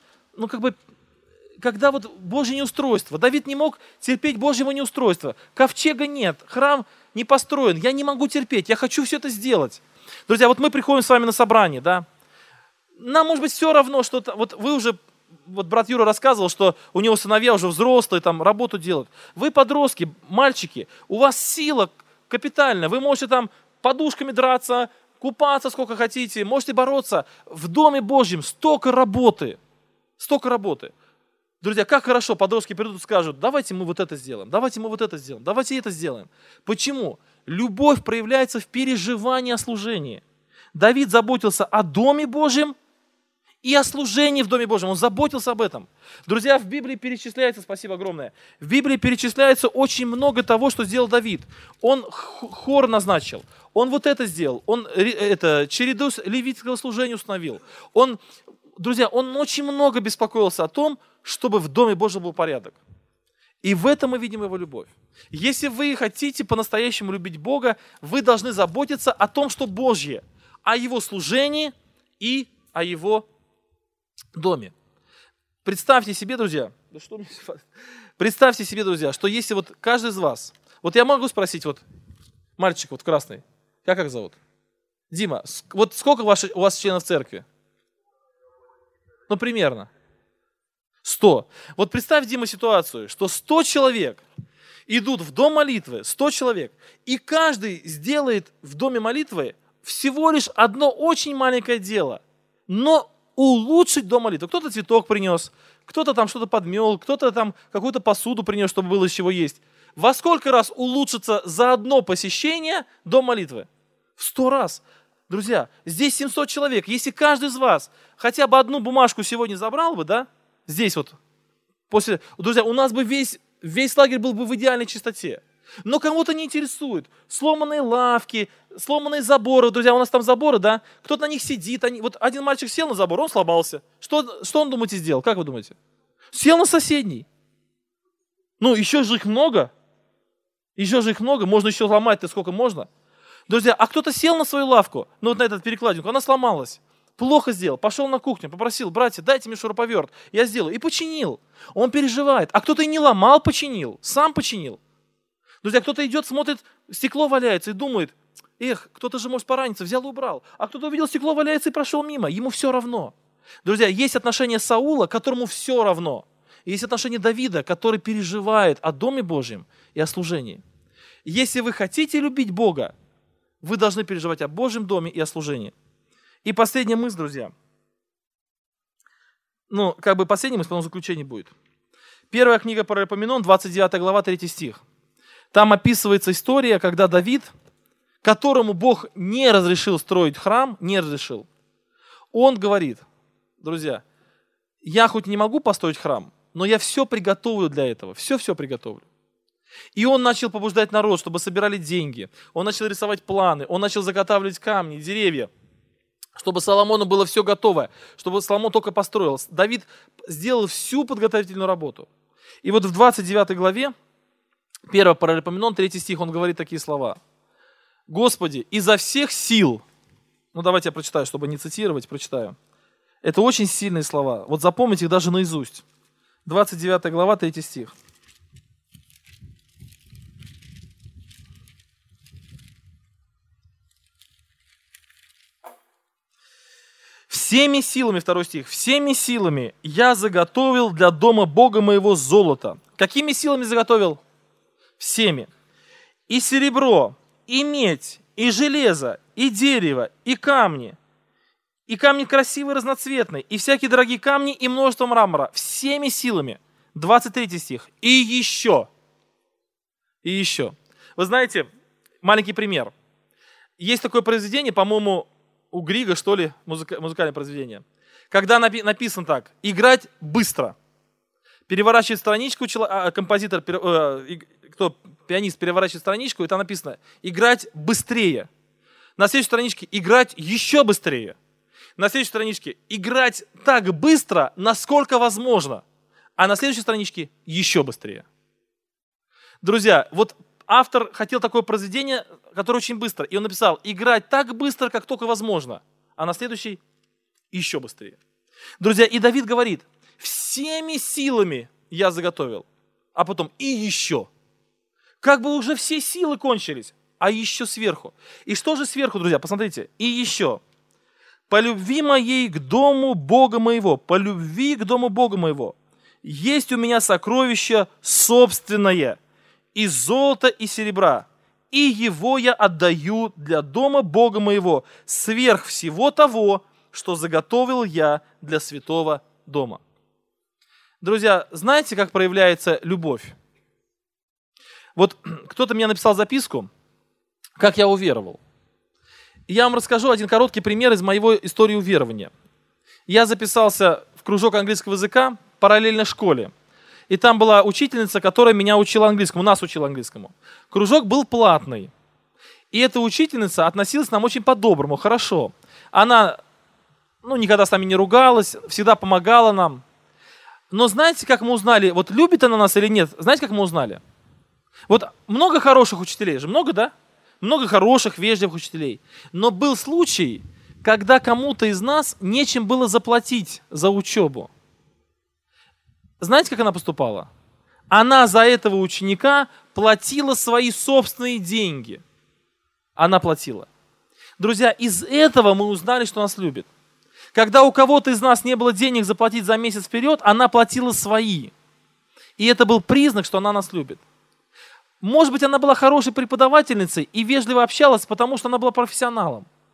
когда вот Божье неустройство. Давид не мог терпеть Божьего неустройства. Ковчега нет, храм не построен. Я не могу терпеть, я хочу все это сделать. Друзья, вот мы приходим с вами на собрание, да. Нам, может быть, все равно, что-то. Брат Юра рассказывал, что у него сыновья уже взрослые, там работу делают. Вы подростки, мальчики, у вас сила капитальная. Вы можете там подушками драться, купаться сколько хотите, можете бороться. В Доме Божьем столько работы. Столько работы. Друзья, как хорошо, подростки придут и скажут, давайте мы вот это сделаем, давайте мы вот это сделаем, давайте это сделаем. Почему? Любовь проявляется в переживании о служении. Давид заботился о Доме Божьем и о служении в Доме Божьем. Он заботился об этом. Друзья, в Библии перечисляется, спасибо огромное, в Библии перечисляется очень много того, что сделал Давид. Он хор назначил, он вот это сделал, он череду левитского служения установил. Друзья, он очень много беспокоился о том, чтобы в Доме Божьем был порядок. И в этом мы видим его любовь. Если вы хотите по-настоящему любить Бога, вы должны заботиться о том, что Божье, о Его служении и о Его доме. Представьте себе, друзья, что если вот каждый из вас, вот я могу спросить, мальчик в красный, как зовут? Дима, вот сколько у вас членов церкви? Примерно. 100. Вот представь, Дима, ситуацию, что 100 человек идут в дом молитвы, 100 человек, и каждый сделает в доме молитвы всего лишь одно очень маленькое дело, но улучшить до молитвы. Кто-то цветок принес, кто-то там что-то подмел, кто-то там какую-то посуду принес, чтобы было из чего есть. Во сколько раз улучшится за одно посещение до молитвы? В 100 раз. Друзья, здесь 700 человек. Если каждый из вас хотя бы одну бумажку сегодня забрал бы, да, здесь вот, друзья, у нас бы весь лагерь был бы в идеальной чистоте. Но кому-то не интересует. Сломанные лавки, сломанные заборы. Друзья, у нас там заборы, да? Кто-то на них сидит. Вот один мальчик сел на забор, он сломался. Что он, думаете, сделал? Как вы думаете? Сел на соседний. Ну, еще же их много. Можно еще ломать-то сколько можно. Друзья, а кто-то сел на свою лавку, ну вот на этот перекладинку, она сломалась. Плохо сделал, пошел на кухню, попросил: братья, дайте мне шуруповерт, я сделаю. И починил. Он переживает. А кто-то и не ломал, починил, сам починил. Друзья, кто-то идет, смотрит, стекло валяется и думает: эх, кто-то же может пораниться, взял и убрал. А кто-то увидел, стекло валяется и прошел мимо, ему все равно. Друзья, есть отношение Саула, которому все равно. И есть отношение Давида, который переживает о Доме Божьем и о служении. Если вы хотите любить Бога, вы должны переживать о Божьем доме и о служении. И последняя мысль, друзья. Последняя мысль, потом заключение будет. Первая книга Паралипоменон, 29 глава, 3 стих. Там описывается история, когда Давид, которому Бог не разрешил строить храм, он говорит: друзья, я хоть не могу построить храм, но я все приготовлю для этого, все приготовлю. И он начал побуждать народ, чтобы собирали деньги. Он начал рисовать планы, он начал заготавливать камни, деревья, чтобы Соломону было все готово, чтобы Соломон только построил. Давид сделал всю подготовительную работу. И вот в 29 главе, 1 Паралипоменон, 3 стих, он говорит такие слова. «Господи, изо всех сил...» Давайте я прочитаю, чтобы не цитировать, прочитаю. Это очень сильные слова. Вот запомните их даже наизусть. 29 глава, 3 стих. «Всеми силами», 2 стих, «всеми силами я заготовил для дома Бога моего золото». Какими силами заготовил? Всеми. «И серебро, и медь, и железо, и дерево, и камни красивые, разноцветные, и всякие дорогие камни, и множество мрамора». Всеми силами. 23 стих. «И еще». Вы знаете, маленький пример. Есть такое произведение, по-моему, у Грига, что ли, музыкальное произведение. Когда написано так: играть быстро. Переворачивает страничку, композитор, пианист переворачивает страничку, и там написано: играть быстрее. На следующей страничке: играть еще быстрее. На следующей страничке: играть так быстро, насколько возможно. А на следующей страничке: еще быстрее. Друзья, вот автор хотел такое произведение, которое очень быстро. И он написал: играть так быстро, как только возможно. А на следующий еще быстрее. Друзья, и Давид говорит: всеми силами я заготовил. А потом: и еще. Как бы уже все силы кончились, а еще сверху. И что же сверху, друзья? Посмотрите. И еще. По любви моей к дому Бога моего, есть у меня сокровище собственное, из золота и серебра, и его я отдаю для дома Бога моего, сверх всего того, что заготовил я для святого дома. Друзья, знаете, как проявляется любовь? Вот кто-то мне написал записку, как я уверовал. Я вам расскажу один короткий пример из моего истории уверования. Я записался в кружок английского языка параллельно школе. И там была учительница, которая меня учила английскому, нас учила английскому. Кружок был платный. И эта учительница относилась к нам очень по-доброму, хорошо. Она никогда с нами не ругалась, всегда помогала нам. Но знаете, как мы узнали, вот любит она нас или нет, знаете, как мы узнали? Вот много хороших учителей же, много, да? Много хороших, вежливых учителей. Но был случай, когда кому-то из нас нечем было заплатить за учебу. Знаете, как она поступала? Она за этого ученика платила свои собственные деньги. Она платила. Друзья, из этого мы узнали, что нас любит. Когда у кого-то из нас не было денег заплатить за месяц вперед, она платила свои. И это был признак, что она нас любит. Может быть, она была хорошей преподавательницей и вежливо общалась, потому что она была профессионалом.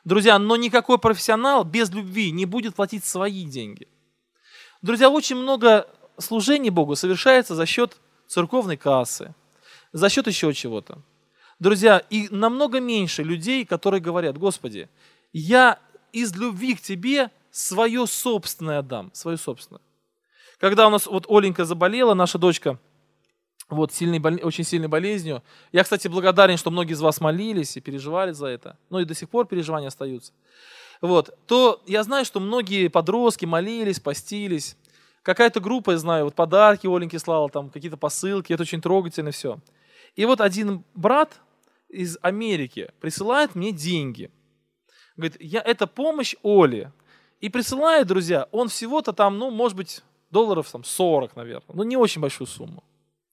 Друзья, но никакой профессионал без любви не будет платить свои деньги. Друзья, очень много служений Богу совершается за счет церковной кассы, за счет еще чего-то. Друзья, и намного меньше людей, которые говорят: Господи, я из любви к Тебе свое собственное отдам, свое собственное. Когда у нас вот Оленька заболела, наша дочка, вот очень сильной болезнью. Я, кстати, благодарен, что многие из вас молились и переживали за это. Ну и до сих пор переживания остаются. Вот, то я знаю, что многие подростки молились, постились. Какая-то группа, я знаю, вот подарки Оленьке слала, там какие-то посылки, это очень трогательно все. И вот один брат из Америки присылает мне деньги. Говорит, это помощь Оле. И присылает, друзья, он всего-то там, ну, может быть, долларов там 40, наверное. Ну, не очень большую сумму.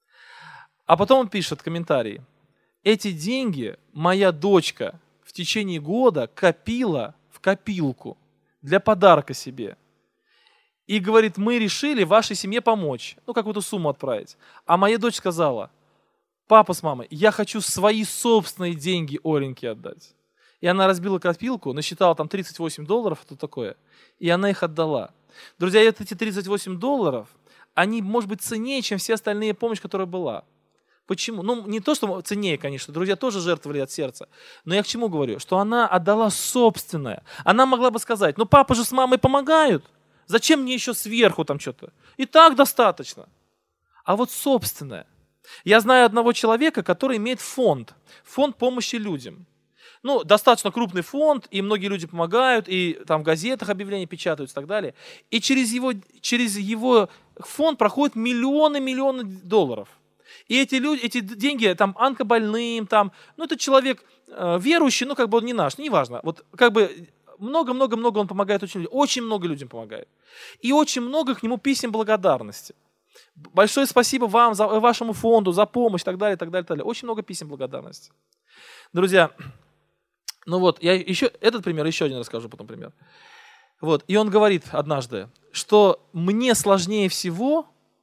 А потом он пишет комментарий. Эти деньги моя дочка в течение года копила в копилку для подарка себе. И говорит, мы решили вашей семье помочь, ну, какую-то сумму отправить. А моя дочь сказала, папа с мамой, я хочу свои собственные деньги Оленьке отдать. И она разбила копилку, насчитала там $38, это такое, и она их отдала. Друзья, эти $38, они, может быть, ценнее, чем все остальные помощь, которая была. Почему? Ну, не то, что ценнее, конечно, друзья тоже жертвовали от сердца. Но я к чему говорю? Что она отдала собственное. Она могла бы сказать, ну, папа же с мамой помогают. Зачем мне еще сверху там что-то? И так достаточно. А вот собственное. Я знаю одного человека, который имеет фонд помощи людям. Ну, достаточно крупный фонд, и многие люди помогают, и там в газетах объявления печатаются и так далее. И через его фонд проходят миллионы долларов. И эти деньги там онкобольным, там, ну, это человек верующий, ну, как бы он не наш, неважно. Вот как бы много-много-много он помогает очень много людям помогает. И очень много к нему писем благодарности. Большое спасибо вам, вашему фонду, за помощь, и так далее, и так далее, и так далее. Очень много писем благодарности. Друзья, ну вот, я этот пример, еще один расскажу потом пример. Вот, и он говорит однажды, что мне сложнее всего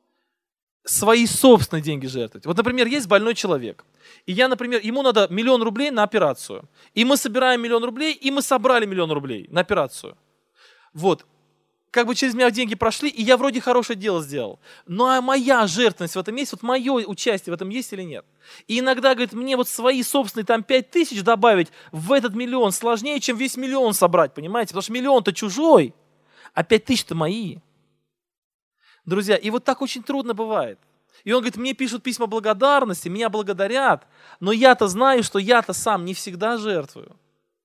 свои собственные деньги жертвовать. Вот, например, есть больной человек, и я, например, ему надо $1 000 000 на операцию, и мы собираем $1 000 000, и мы собрали $1 000 000 на операцию. Вот, как бы через меня деньги прошли, и я вроде хорошее дело сделал. Но моя жертвенность в этом есть, вот мое участие в этом есть или нет? И иногда, говорит, мне вот свои собственные там 5000 добавить в этот миллион сложнее, чем весь миллион собрать, понимаете? Потому что миллион-то чужой, а 5000-то мои. Друзья, и вот так очень трудно бывает. И он говорит, мне пишут письма благодарности, меня благодарят, но я-то знаю, что я-то сам не всегда жертвую.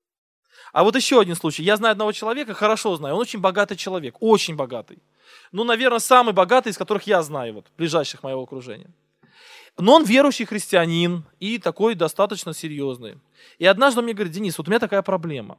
А вот еще один случай. Я знаю одного человека, хорошо знаю, он очень богатый человек, очень богатый. Ну, наверное, самый богатый, из которых я знаю, вот, ближайших моего окружения. Но он верующий христианин и такой достаточно серьезный. И однажды он мне говорит, Денис, вот у меня такая проблема.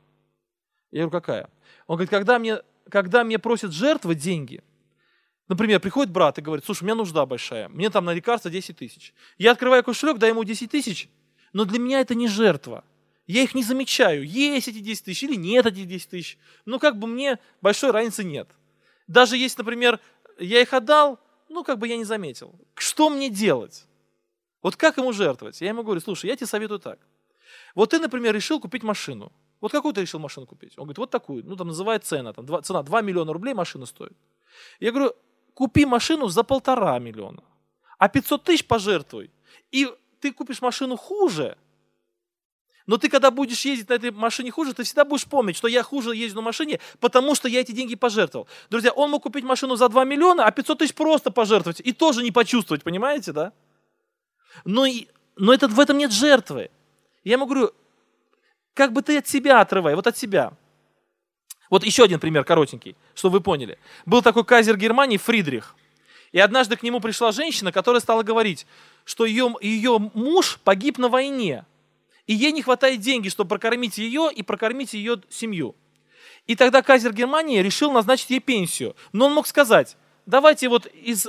Я говорю, какая? Он говорит, когда мне просят жертвовать деньги, например, приходит брат и говорит, слушай, у меня нужда большая, мне там на лекарства 10 000. Я открываю кошелек, даю ему 10 000, но для меня это не жертва. Я их не замечаю, есть эти 10 000 или нет этих 10 000. Ну, как бы мне большой разницы нет. Даже если, например, я их отдал, ну, как бы я не заметил. Что мне делать? Вот как ему жертвовать? Я ему говорю, слушай, я тебе советую так. Вот ты, например, решил купить машину. Вот какую ты решил машину купить? Он говорит, вот такую. Ну, там называет цена. Там, цена 2 миллиона рублей машина стоит. Я говорю, купи машину за 1,5 миллиона, а 500 000 пожертвуй. И ты купишь машину хуже, но ты, когда будешь ездить на этой машине хуже, ты всегда будешь помнить, что я хуже езжу на машине, потому что я эти деньги пожертвовал. Друзья, он мог купить машину за 2 миллиона, а 500 000 просто пожертвовать и тоже не почувствовать, понимаете, да? Но в этом нет жертвы. Я ему говорю, как бы ты от себя отрывай, вот от себя. Вот еще один пример коротенький, чтобы вы поняли. Был такой кайзер Германии Фридрих. И однажды к нему пришла женщина, которая стала говорить, что ее муж погиб на войне. И ей не хватает денег, чтобы прокормить ее и прокормить ее семью. И тогда кайзер Германии решил назначить ей пенсию. Но он мог сказать, давайте вот из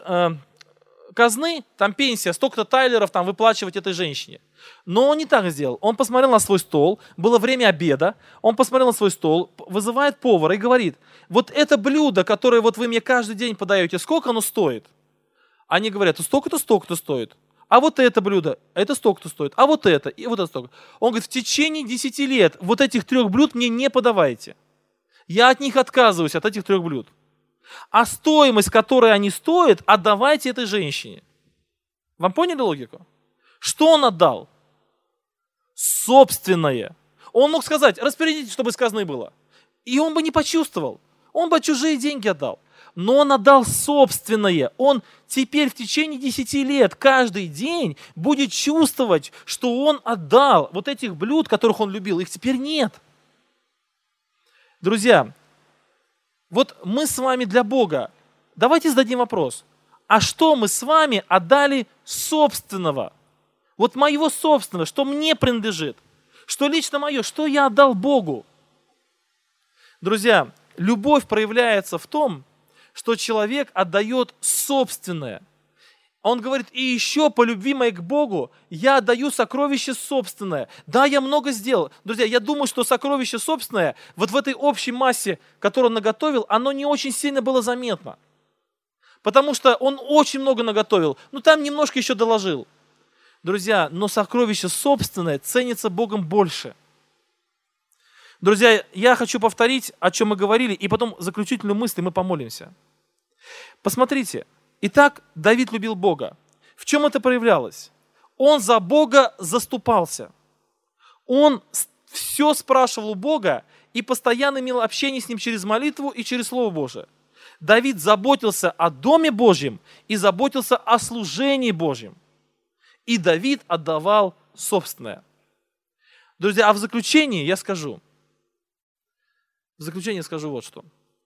казны, там пенсия, столько-то тайлеров там выплачивать этой женщине. Но он не так сделал. Он посмотрел на свой стол, было время обеда, он посмотрел на свой стол, вызывает повара и говорит, вот это блюдо, которое вот вы мне каждый день подаете, сколько оно стоит? Они говорят, столько-то стоит. а вот это блюдо, это столько-то стоит, а вот это, и вот это столько. Он говорит, в течение 10 лет вот этих 3 блюд мне не подавайте. Я от них отказываюсь, от этих 3 блюд. А стоимость, которой они стоят, отдавайте этой женщине. Вам поняли логику? Что он отдал? Собственное. Он мог сказать, распорядитесь, чтобы из казны было. И он бы не почувствовал. Он бы чужие деньги отдал. Но он отдал собственное. Он теперь в течение 10 лет каждый день будет чувствовать, что он отдал вот этих блюд, которых он любил. Их теперь нет. Друзья, вот мы с вами для Бога. Давайте зададим вопрос. А что мы с вами отдали собственного? Вот моего собственного, что мне принадлежит, что лично мое, что я отдал Богу. Друзья, любовь проявляется в том, что человек отдает собственное. Он говорит, и еще по любви моей к Богу я отдаю сокровище собственное. Да, я много сделал. Друзья, я думаю, что сокровище собственное, вот в этой общей массе, которую он наготовил, оно не очень сильно было заметно. Потому что он очень много наготовил, но там немножко еще доложил. Друзья, но сокровище собственное ценится Богом больше. Друзья, я хочу повторить, о чем мы говорили, и потом заключительную мысль, и мы помолимся. Посмотрите, итак, Давид любил Бога. В чем это проявлялось? Он за Бога заступался. Он все спрашивал у Бога и постоянно имел общение с Ним через молитву и через Слово Божие. Давид заботился о Доме Божьем и заботился о служении Божьем. И Давид отдавал собственное. Друзья, а в заключение я скажу. Вот что.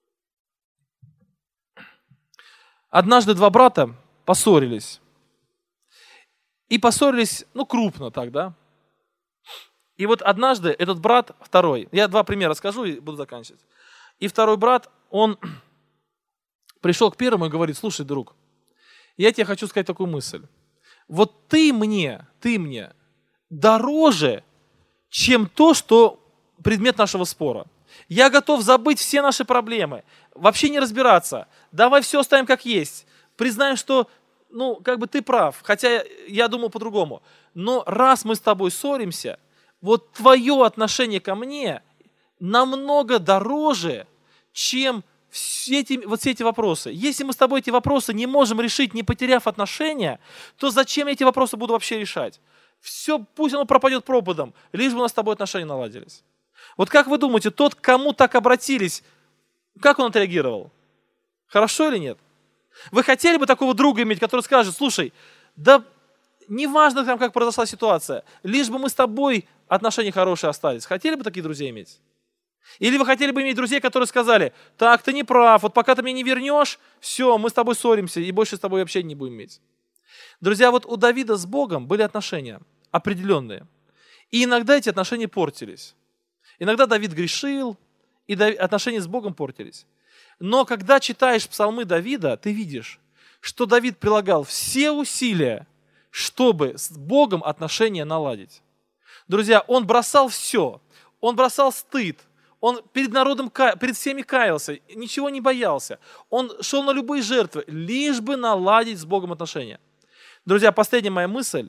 Однажды 2 брата поссорились. И поссорились, крупно так, да? И вот однажды этот брат, второй, я 2 примера скажу и буду заканчивать. И второй брат, он пришел к первому и говорит, слушай, друг, я тебе хочу сказать такую мысль. Вот ты мне дороже, чем то, что предмет нашего спора. Я готов забыть все наши проблемы, вообще не разбираться. Давай все оставим как есть. Признаем, что, ты прав, хотя я думал по-другому. Но раз мы с тобой ссоримся, вот твое отношение ко мне намного дороже, чем все эти вопросы. Если мы с тобой эти вопросы не можем решить, не потеряв отношения, то зачем я эти вопросы буду вообще решать? Все, пусть оно пропадет пропадом, лишь бы у нас с тобой отношения наладились. Вот как вы думаете, тот, к кому так обратились, как он отреагировал? Хорошо или нет? Вы хотели бы такого друга иметь, который скажет, слушай, да неважно, как произошла ситуация, лишь бы мы с тобой отношения хорошие остались. Хотели бы таких друзей иметь? Или вы хотели бы иметь друзей, которые сказали, так, ты не прав, вот пока ты меня не вернешь, все, мы с тобой ссоримся и больше с тобой вообще не будем иметь. Друзья, вот у Давида с Богом были отношения определенные. И иногда эти отношения портились. Иногда Давид грешил, и отношения с Богом портились. Но когда читаешь псалмы Давида, ты видишь, что Давид прилагал все усилия, чтобы с Богом отношения наладить. Друзья, он бросал все. Он бросал стыд. Он перед народом, перед всеми каялся, ничего не боялся. Он шел на любые жертвы, лишь бы наладить с Богом отношения. Друзья, последняя моя мысль,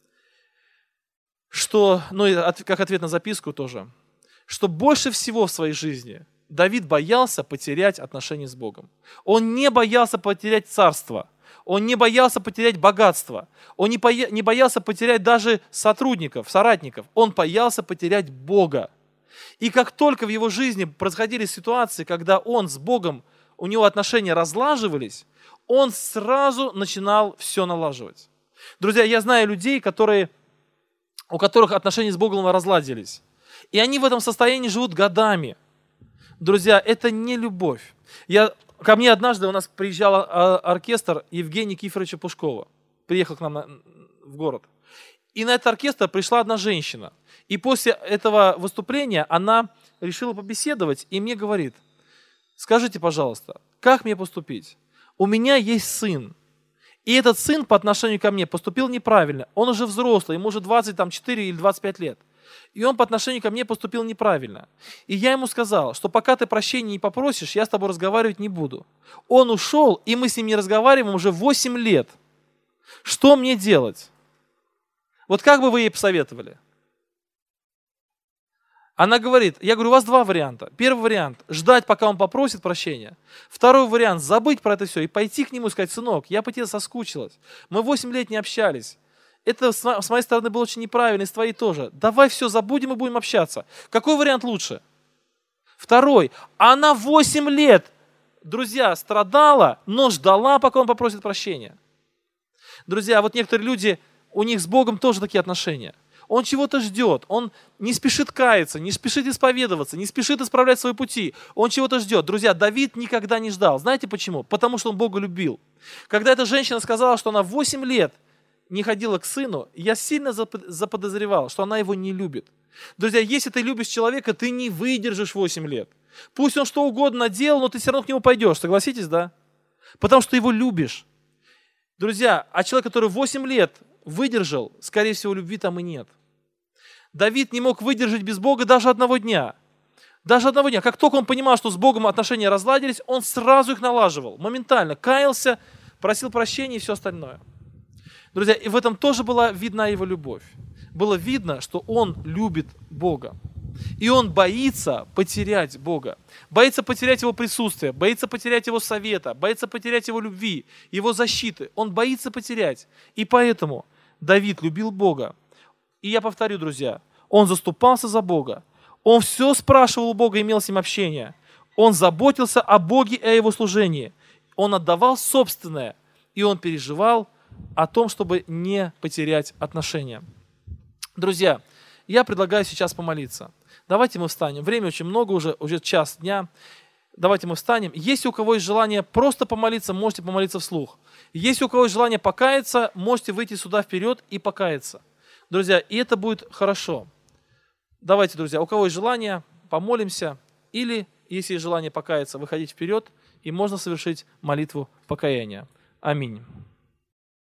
что, как ответ на записку тоже, что больше всего в своей жизни Давид боялся потерять отношения с Богом. Он не боялся потерять царство. Он не боялся потерять богатство. Он не боялся потерять даже соратников. Он боялся потерять Бога. И как только в его жизни происходили ситуации, когда он с Богом, у него отношения разлаживались, он сразу начинал все налаживать. Друзья, я знаю людей, у которых отношения с Богом разладились. И они в этом состоянии живут годами. Друзья, это не любовь. Ко мне однажды у нас приезжал оркестр Евгения Никифоровича Пушкова. Приехал к нам в город. И на этот оркестр пришла одна женщина. И после этого выступления она решила побеседовать и мне говорит, скажите, пожалуйста, как мне поступить? У меня есть сын. И этот сын по отношению ко мне поступил неправильно. Он уже взрослый, ему уже 24 или 25 лет. И он по отношению ко мне поступил неправильно. И я ему сказал, что пока ты прощения не попросишь, я с тобой разговаривать не буду. Он ушел, и мы с ним не разговариваем уже 8 лет. Что мне делать? Вот как бы вы ей посоветовали? Она говорит, я говорю, у вас два варианта. Первый вариант, ждать, пока он попросит прощения. Второй вариант, забыть про это все и пойти к нему и сказать, сынок, я по тебе соскучилась. Мы 8 лет не общались. Это с моей стороны было очень неправильно, и с твоей тоже. Давай все забудем и будем общаться. Какой вариант лучше? Второй, она 8 лет, друзья, страдала, но ждала, пока он попросит прощения. Друзья, вот некоторые люди, у них с Богом тоже такие отношения. Он чего-то ждет, он не спешит каяться, не спешит исповедоваться, не спешит исправлять свои пути. Он чего-то ждет. Друзья, Давид никогда не ждал. Знаете почему? Потому что он Бога любил. Когда эта женщина сказала, что она 8 лет не ходила к сыну, я сильно заподозревал, что она его не любит. Друзья, если ты любишь человека, ты не выдержишь 8 лет. Пусть он что угодно делал, но ты все равно к нему пойдешь. Согласитесь, да? Потому что ты его любишь. Друзья, а человек, который 8 лет выдержал, скорее всего, любви там и нет. Давид не мог выдержать без Бога даже одного дня. Даже одного дня. Как только он понимал, что с Богом отношения разладились, он сразу их налаживал. Моментально каялся, просил прощения и все остальное. Друзья, и в этом тоже была видна его любовь. Было видно, что он любит Бога. И он боится потерять Бога. Боится потерять Его присутствие, боится потерять Его совета, боится потерять Его любви, Его защиты. Он боится потерять. И поэтому Давид любил Бога. И я повторю, друзья, он заступался за Бога. Он все спрашивал у Бога, имел с ним общение. Он заботился о Боге и о Его служении. Он отдавал собственное. И он переживал о том, чтобы не потерять отношения. Друзья, я предлагаю сейчас помолиться. Давайте мы встанем. Время очень много, уже час дня. Давайте мы встанем. Если у кого есть желание просто помолиться, можете помолиться вслух. Если у кого есть желание покаяться, можете выйти сюда вперед и покаяться. Друзья, и это будет хорошо. Давайте, друзья, у кого есть желание, помолимся. Или, если есть желание покаяться, выходить вперед, и можно совершить молитву покаяния. Аминь.